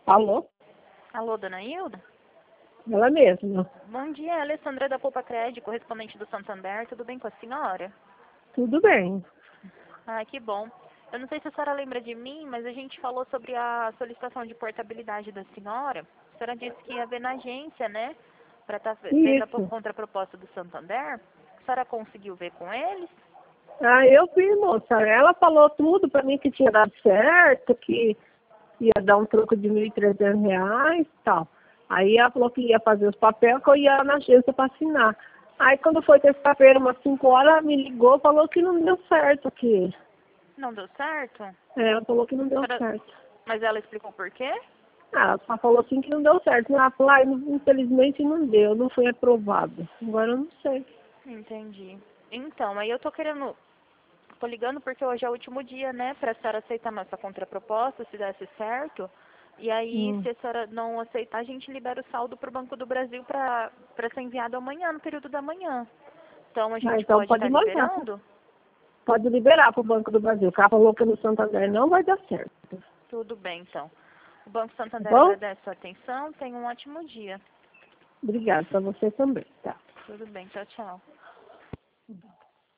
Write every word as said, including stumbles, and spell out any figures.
Alô? Alô, dona Hilda? Ela mesma. Bom dia, Alessandra da Poupa Crédito, correspondente do Santander. Tudo bem com a senhora? Tudo bem. Ah, que bom. Eu não sei se a senhora lembra de mim, mas a gente falou sobre a solicitação de portabilidade da senhora. A senhora disse que ia ver na agência, né? Para estar vendo a Isso. contraproposta do Santander. A senhora conseguiu ver com eles? Ah, eu vi, moça. Ela falou tudo pra mim que tinha dado certo, que ia dar um troco de mil e trezentos reais e tal. Aí ela falou que ia fazer os papéis, que eu ia na agência para assinar. Aí quando foi terça-feira, umas cinco horas, ela me ligou e falou que não deu certo aqui. Não deu certo? É, ela falou que não A deu senhora- certo. Mas ela explicou por quê? Ah, ela só falou assim que não deu certo. Ela falou, ah, infelizmente não deu, não foi aprovado. Agora eu não sei. Entendi. Então, aí eu tô querendo... Tô ligando porque hoje é o último dia, né, pra senhora aceitar nossa contraproposta, se desse certo. E aí, Hum. se a senhora não aceitar, a gente libera o saldo pro Banco do Brasil pra, pra ser enviado amanhã, no período da manhã. Então, a Ah, gente então pode pode estar mandar. liberando? Pode liberar para o Banco do Brasil. Ela falou que no Santander não vai dar certo. Tudo bem, então. O Banco Tá Santander bom? agradece a sua atenção. Tenha um ótimo dia. Obrigada para você também. Tá. Tudo bem, tchau, tchau.